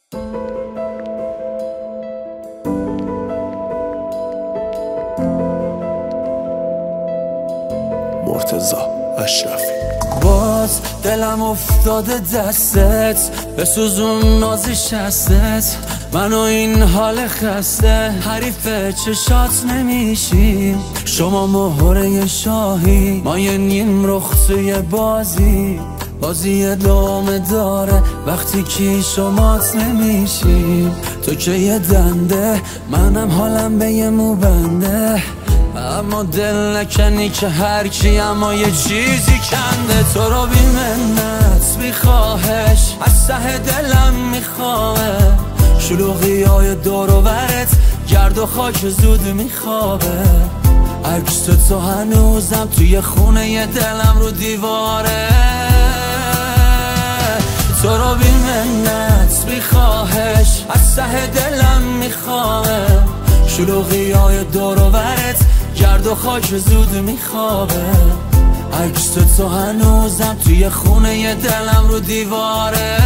مرتضی اشرفی. باز دلم افتاده دستت، بسوزون نازش هستت، منو این حال خسته، حریف چشات نمیشیم. شما مهره شاهی، ما یه نیم رخ توی بازی ادامه داره وقتی که شمات نمیشیم. تو که یه دنده، منم حالم به یه موبنده، اما دل نکنی که هر کی اما یه چیزی کنده. تو رو بی منت بی خواهش از ته دلم میخواه، شلوغی های دور و برت گرد و خاک زود میخوابه. عکس تو هنوزم توی خونه ی دلم رو دیواره. تو رو بی منت بی خواهش از ته دلم میخواه، شلوغی های دور و برت گرد و خاک زود میخوابه. عکس تو هنوزم توی خونه ی دلم رو دیواره.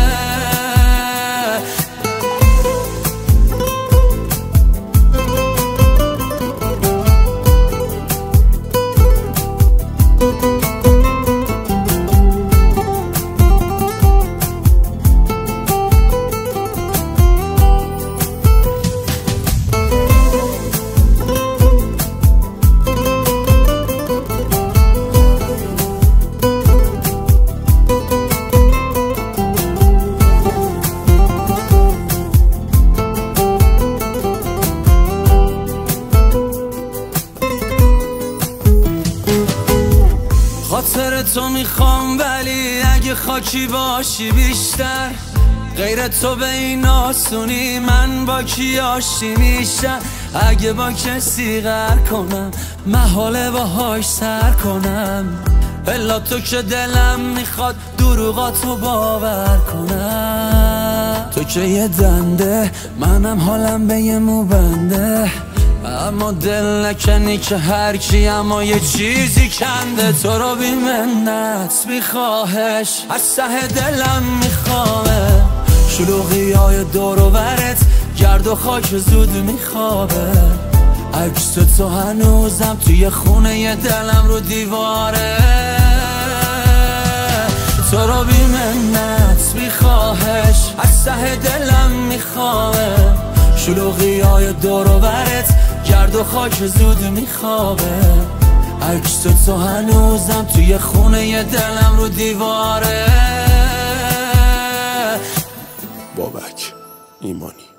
خاطر تو میخوام، ولی اگه خاکی باشی بیشتر، غیر تو به این آسونی من با کی آشتی میشم. اگه با کسی غر کنم محاله باهاش سر کنم، الا تو که دلم میخواد دروغاتو باور کنم. تو که یه دنده، منم حالم به یه موبنده، اما دل نکنی که هر کی اما یه چیزی کنده. تو رو بی منت بی خواهش از ته دلم میخواه، شلوغی های دور و برت گرد و خاک زود میخوابه. عکس تو هنوزم توی خونه ی دلم رو دیواره. تو رو بی منت بی خواهش از ته دلم میخواه، شلوغی های دور و برت گرد و خاک زود میخوابه. عکس تو هنوزم توی خونه ی دلم رو دیواره. بابک ایمانی.